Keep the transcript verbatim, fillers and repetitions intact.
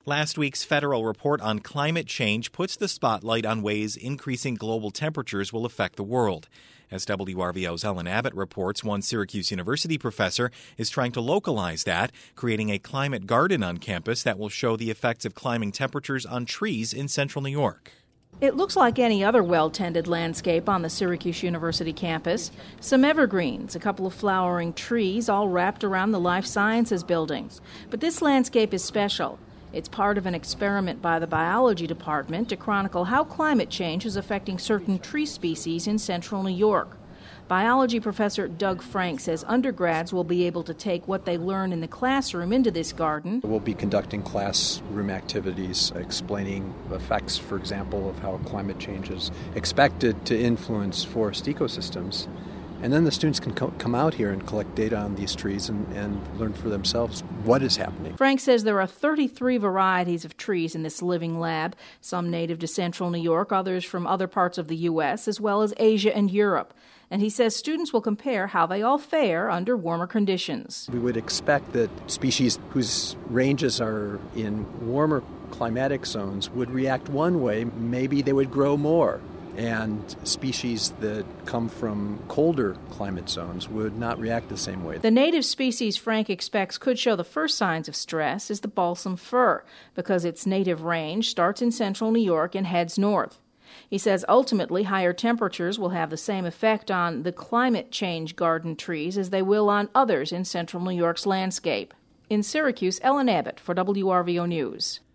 Last week's federal report on climate change puts the spotlight on ways increasing global temperatures will affect the world. As W R V O's Ellen Abbott reports, one Syracuse University professor is trying to localize that, creating a climate garden on campus that will show the effects of climbing temperatures on trees in central New York. It looks like any other well-tended landscape on the Syracuse University campus. Some evergreens, a couple of flowering trees, all wrapped around the Life Sciences buildings. But this landscape is special. It's part of an experiment by the biology department to chronicle how climate change is affecting certain tree species in central New York. Biology professor Doug Frank says undergrads will be able to take what they learn in the classroom into this garden. We'll be conducting classroom activities explaining effects, for example, of how climate change is expected to influence forest ecosystems. And then the students can co- come out here and collect data on these trees and, and learn for themselves what is happening. Frank says there are thirty-three varieties of trees in this living lab, some native to central New York, others from other parts of the U S, as well as Asia and Europe. And he says students will compare how they all fare under warmer conditions. We would expect that species whose ranges are in warmer climatic zones would react one way. Maybe they would grow more. And species that come from colder climate zones would not react the same way. The native species Frank expects could show the first signs of stress is the balsam fir, because its native range starts in central New York and heads north. He says ultimately higher temperatures will have the same effect on the climate change garden trees as they will on others in central New York's landscape. In Syracuse, Ellen Abbott for W R V O News.